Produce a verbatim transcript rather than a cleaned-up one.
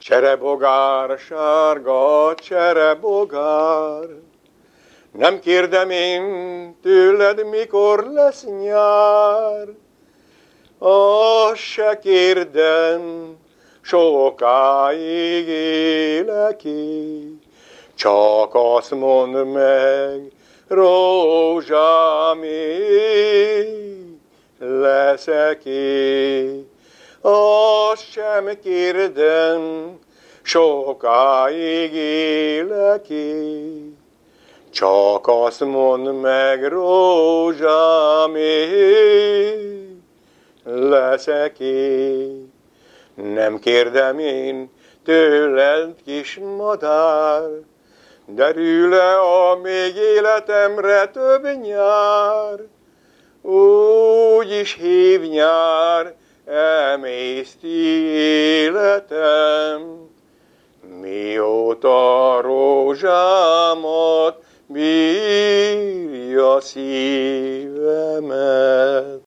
Cserebogár, sárga cserebogár, nem kérdem én tőled, mikor lesz nyár. Azt se kérdem, sokáig élek-e, csak azt mondd meg, rózsám, leszek-e. Azt sem kérdem, sokáig élek-e, csak azt mondd meg, rózsám, leszek-e. Nem kérdem én tőled, kis madár, derül-e a még életemre több nyár? Úgy is hív nyár, emészti életem, mióta rózsámat bírja szívemet.